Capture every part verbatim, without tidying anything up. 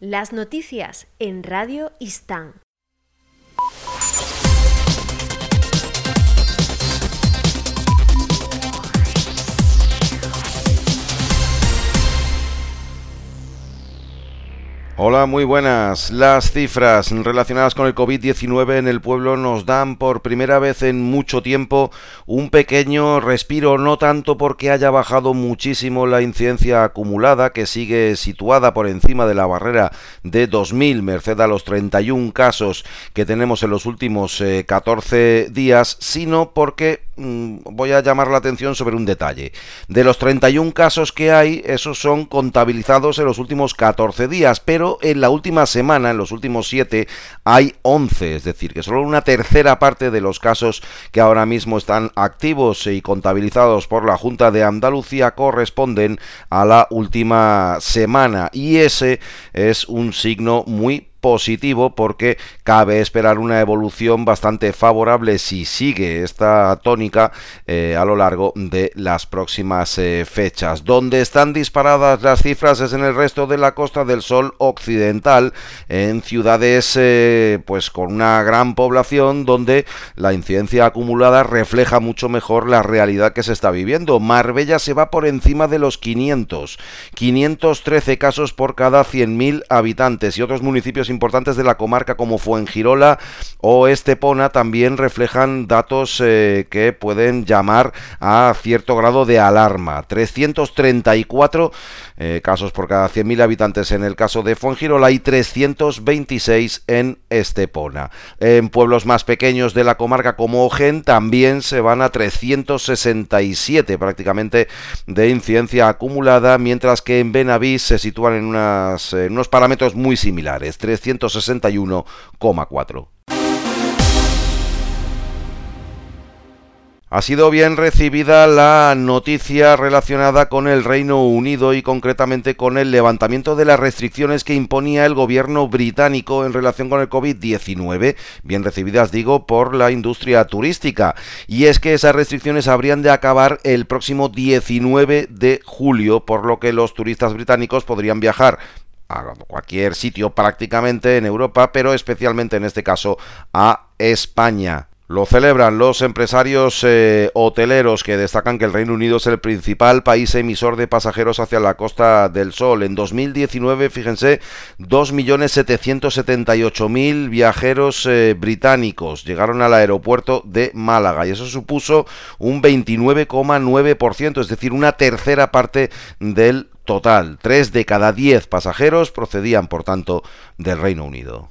Las noticias en Radio Istán. Hola, muy buenas. Las cifras relacionadas con el covid diecinueve en el pueblo nos dan por primera vez en mucho tiempo un pequeño respiro, no tanto porque haya bajado muchísimo la incidencia acumulada, que sigue situada por encima de la barrera de dos mil, merced a los treinta y un casos que tenemos en los últimos eh, catorce días, sino porque mmm, voy a llamar la atención sobre un detalle. De los treinta y un casos que hay, esos son contabilizados en los últimos catorce días, pero en la última semana, en los últimos siete, hay once, es decir, que solo una tercera parte de los casos que ahora mismo están activos y contabilizados por la Junta de Andalucía corresponden a la última semana, y ese es un signo muy positivo, porque cabe esperar una evolución bastante favorable si sigue esta tónica eh, a lo largo de las próximas eh, fechas. Donde están disparadas las cifras es en el resto de la Costa del Sol occidental, en ciudades eh, pues con una gran población, donde la incidencia acumulada refleja mucho mejor la realidad que se está viviendo. Marbella se va por encima de los quinientos, quinientos trece casos por cada cien mil habitantes, y otros municipios importantes de la comarca como Fuengirola o Estepona también reflejan datos eh, que pueden llamar a cierto grado de alarma. trescientos treinta y cuatro eh, casos por cada cien mil habitantes en el caso de Fuengirola y trescientos veintiséis en Estepona. En pueblos más pequeños de la comarca como Ojén también se van a trescientos sesenta y siete prácticamente de incidencia acumulada, mientras que en Benavís se sitúan en, unas, en unos parámetros muy similares, trescientos sesenta y uno coma cuatro. Ha sido bien recibida la noticia relacionada con el Reino Unido y concretamente con el levantamiento de las restricciones que imponía el gobierno británico en relación con el covid diecinueve, bien recibidas, digo, por la industria turística. Y es que esas restricciones habrían de acabar el próximo diecinueve de julio, por lo que los turistas británicos podrían viajar a cualquier sitio prácticamente en Europa, pero especialmente en este caso a España. Lo celebran los empresarios eh, hoteleros, que destacan que el Reino Unido es el principal país emisor de pasajeros hacia la Costa del Sol. En dos mil diecinueve, fíjense, dos millones setecientos setenta y ocho mil viajeros eh, británicos llegaron al aeropuerto de Málaga, y eso supuso un veintinueve coma nueve por ciento, es decir, una tercera parte del total. Tres de cada diez pasajeros procedían, por tanto, del Reino Unido.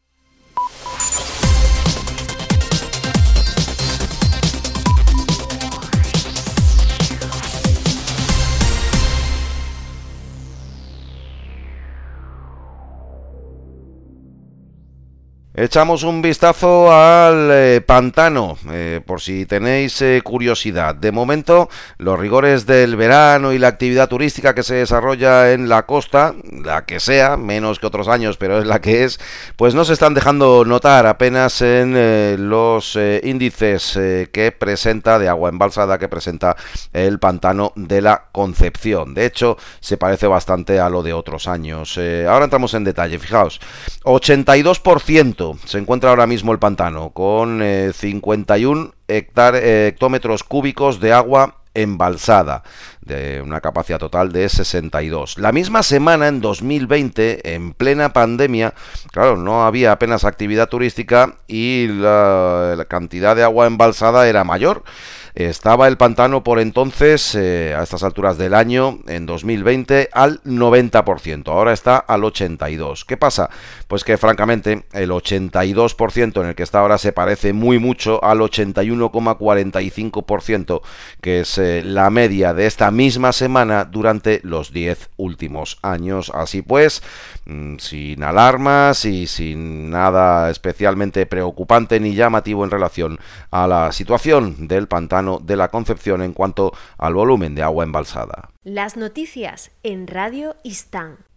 Echamos un vistazo al eh, pantano, eh, por si tenéis eh, curiosidad. De momento, los rigores del verano y la actividad turística que se desarrolla en la costa, la que sea, menos que otros años, pero es la que es, pues no se están dejando notar apenas en eh, los eh, índices eh, que presenta, de agua embalsada, que presenta el pantano de la Concepción. De hecho, se parece bastante a lo de otros años. Eh, ahora entramos en detalle, fijaos, ochenta y dos por ciento se encuentra ahora mismo el pantano, con eh, cincuenta y uno hectar, eh, hectómetros cúbicos de agua embalsada, de una capacidad total de sesenta y dos. La misma semana, en dos mil veinte, en plena pandemia, claro, no había apenas actividad turística y la, la cantidad de agua embalsada era mayor. Estaba el pantano por entonces, eh, a estas alturas del año, en dos mil veinte, al noventa por ciento. Ahora está al ochenta y dos por ciento. ¿Qué pasa? Pues que, francamente, el ochenta y dos por ciento en el que está ahora se parece muy mucho al ochenta y uno coma cuarenta y cinco por ciento, que es eh, la media de esta misma semana durante los diez últimos años. Así pues, mmm, sin alarmas y sin nada especialmente preocupante ni llamativo en relación a la situación del pantano de la Concepción en cuanto al volumen de agua embalsada. Las noticias en Radio Istán.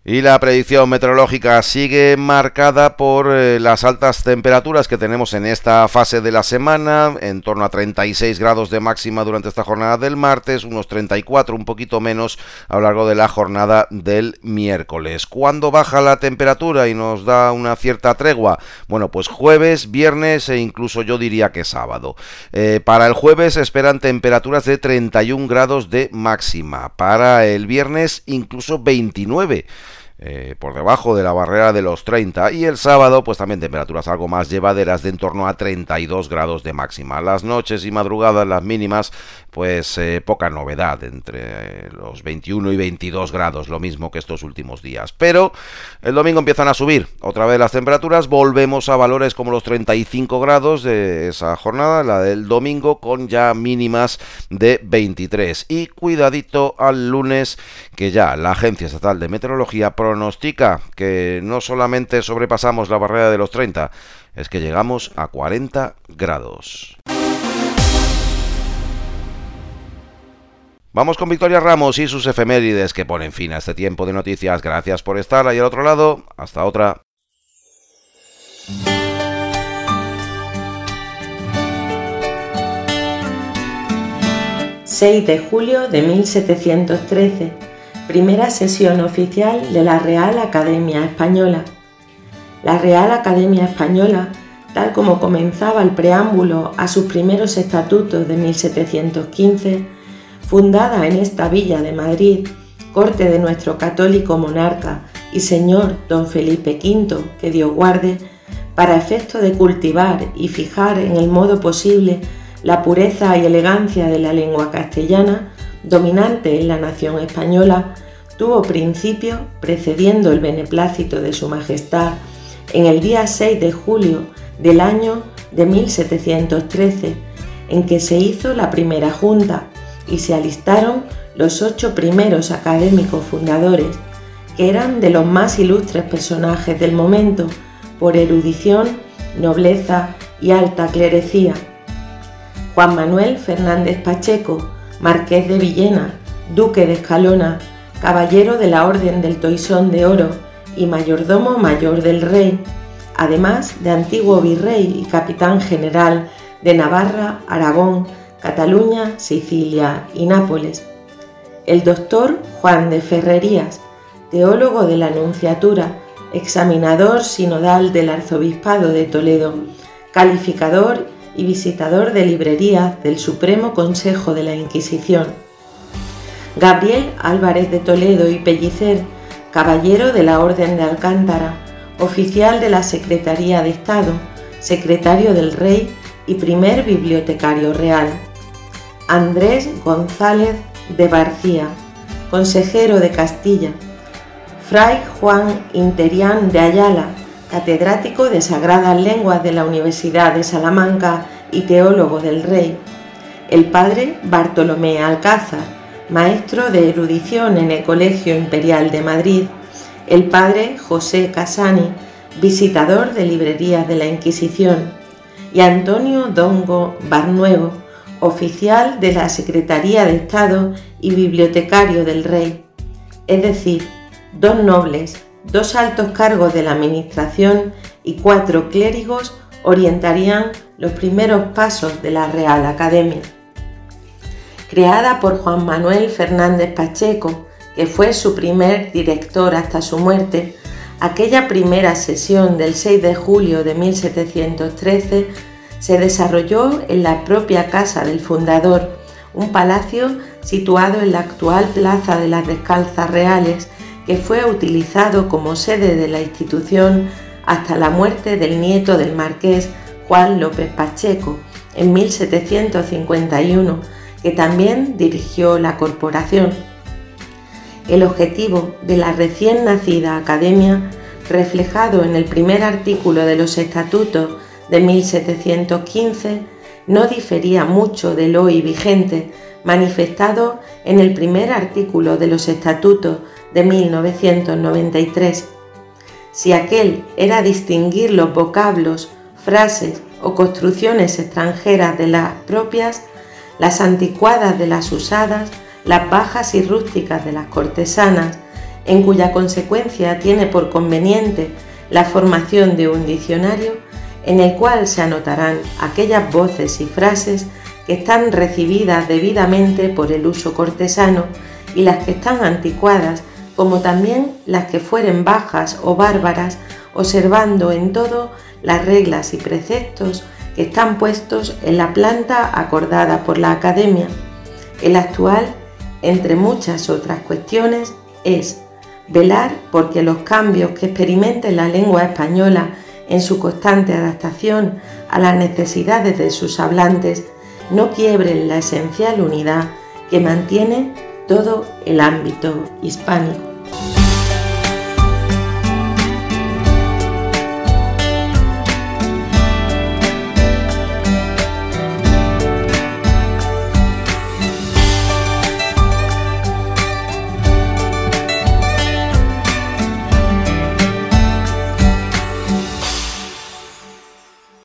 Y la predicción meteorológica sigue marcada por eh, las altas temperaturas que tenemos en esta fase de la semana, en torno a treinta y seis grados de máxima durante esta jornada del martes, unos treinta y cuatro, un poquito menos a lo largo de la jornada del miércoles. ¿Cuándo baja la temperatura y nos da una cierta tregua? Bueno, pues jueves, viernes e incluso yo diría que sábado. Eh, para el jueves esperan temperaturas de treinta y un grados de máxima, para el viernes incluso veintinueve. Eh, por debajo de la barrera de los treinta, y el sábado pues también temperaturas algo más llevaderas de en torno a treinta y dos grados de máxima. Las noches y madrugadas, las mínimas, pues eh, poca novedad, entre eh, los veintiuno y veintidós grados, lo mismo que estos últimos días. Pero el domingo empiezan a subir otra vez las temperaturas, volvemos a valores como los treinta y cinco grados de esa jornada, la del domingo, con ya mínimas de veintitrés. Y cuidadito al lunes, que ya la Agencia Estatal de Meteorología pronostica que no solamente sobrepasamos la barrera de los treinta, es que llegamos a cuarenta grados. Vamos con Victoria Ramos y sus efemérides que ponen fin a este tiempo de noticias. Gracias por estar ahí al otro lado. Hasta otra. seis de julio de mil setecientos trece. Primera sesión oficial de la Real Academia Española. La Real Academia Española, tal como comenzaba el preámbulo a sus primeros estatutos de mil setecientos quince, fundada en esta villa de Madrid, corte de nuestro católico monarca y señor don Felipe quinto, que Dios guarde, para efecto de cultivar y fijar en el modo posible la pureza y elegancia de la lengua castellana, dominante en la nación española, tuvo principio precediendo el beneplácito de su majestad en el día seis de julio del año de mil setecientos trece, en que se hizo la primera junta y se alistaron los ocho primeros académicos fundadores, que eran de los más ilustres personajes del momento por erudición, nobleza y alta clerecía. Juan Manuel Fernández Pacheco, marqués de Villena, duque de Escalona, caballero de la Orden del Toisón de Oro y mayordomo mayor del rey, además de antiguo virrey y capitán general de Navarra, Aragón, Cataluña, Sicilia y Nápoles. El doctor Juan de Ferrerías, teólogo de la Nunciatura, examinador sinodal del Arzobispado de Toledo, calificador y visitador de librerías del Supremo Consejo de la Inquisición. Gabriel Álvarez de Toledo y Pellicer, caballero de la Orden de Alcántara, oficial de la Secretaría de Estado, secretario del Rey y primer bibliotecario real. Andrés González de Barcía, consejero de Castilla. Fray Juan Interián de Ayala, catedrático de Sagradas Lenguas de la Universidad de Salamanca y teólogo del Rey. El padre Bartolomé Alcázar, maestro de erudición en el Colegio Imperial de Madrid. El padre José Casani, visitador de librerías de la Inquisición. Y Antonio Dongo Barnuevo, oficial de la Secretaría de Estado y bibliotecario del Rey. Es decir, dos nobles, dos altos cargos de la administración y cuatro clérigos orientarían los primeros pasos de la Real Academia. Creada por Juan Manuel Fernández Pacheco, que fue su primer director hasta su muerte, aquella primera sesión del seis de julio de mil setecientos trece se desarrolló en la propia casa del fundador, un palacio situado en la actual Plaza de las Descalzas Reales, que fue utilizado como sede de la institución hasta la muerte del nieto del marqués Juan López Pacheco en mil setecientos cincuenta y uno, que también dirigió la corporación. El objetivo de la recién nacida academia, reflejado en el primer artículo de los estatutos de mil setecientos quince, no difería mucho del hoy vigente, manifestado en el primer artículo de los estatutos de mil novecientos noventa y tres. Si aquel era distinguir los vocablos, frases o construcciones extranjeras de las propias, las anticuadas de las usadas, las bajas y rústicas de las cortesanas, en cuya consecuencia tiene por conveniente la formación de un diccionario en el cual se anotarán aquellas voces y frases que están recibidas debidamente por el uso cortesano y las que están anticuadas, como también las que fueren bajas o bárbaras, observando en todo las reglas y preceptos que están puestos en la planta acordada por la Academia. El actual, entre muchas otras cuestiones, es velar porque los cambios que experimente la lengua española en su constante adaptación a las necesidades de sus hablantes no quiebren la esencial unidad que mantiene todo el ámbito hispánico.